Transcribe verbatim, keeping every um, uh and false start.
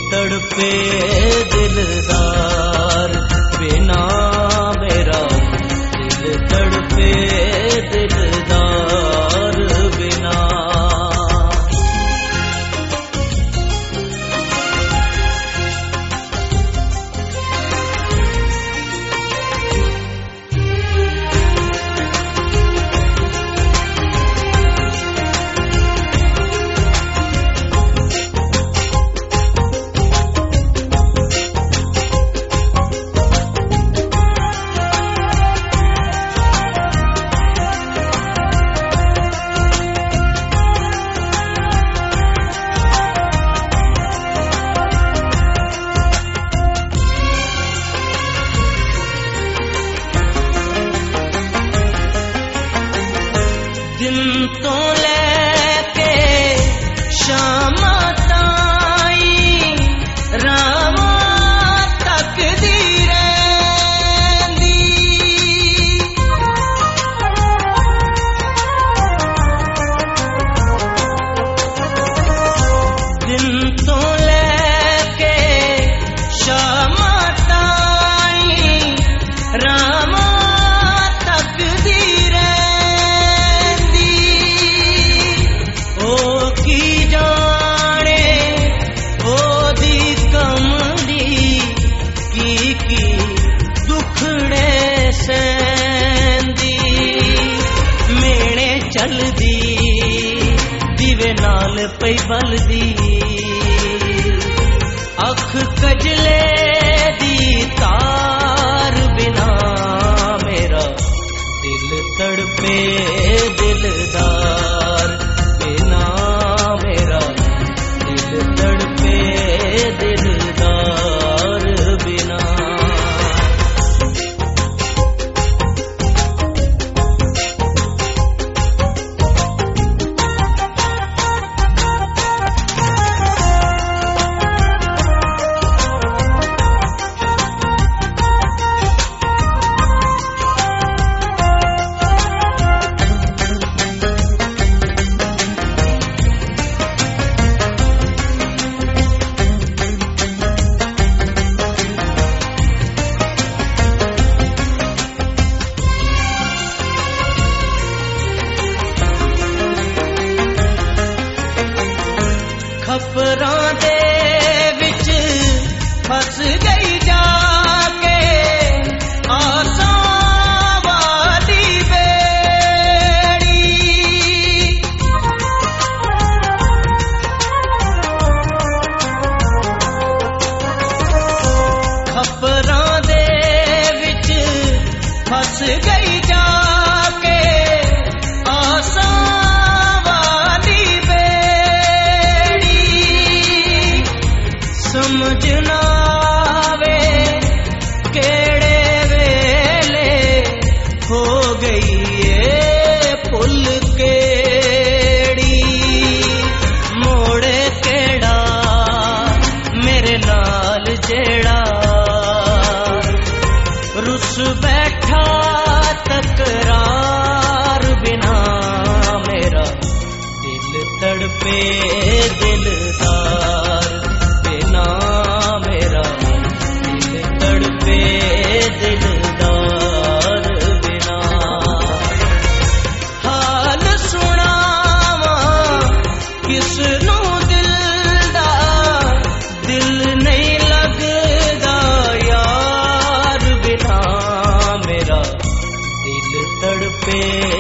तड़पे दिलदार बिना मेरा, दिल तड़पे दिलदार बिना। दिन तो लेके शाम ताई रामा तकदी रैंदी, दिन तो लेके शाम ताई रामा चलदी दिवे नाल पई बलदी, अख कजले दी तार बिना मेरा, दिल तड़पे दिलदार बिना मेरा, दिल तड़पे दिलदार बिना। खपरां दे विच फस गई जाके आसां वाली बेड़ी, खपरां दे विच फस गई जाके आसां समझ ना आवे केड़े वेले हो गई ये पुल केड़ी, मोड़े केड़ा मेरे नाल जेड़ा रुस बैठा तकरार बिना मेरा, दिल तड़पे दिलदार बिना मेरा, दिल तड़पे दिलदार बिना। हाल सुनावा किसनू दिल दा, दिल नहीं लगदा यार बिना मेरा, दिल तड़पे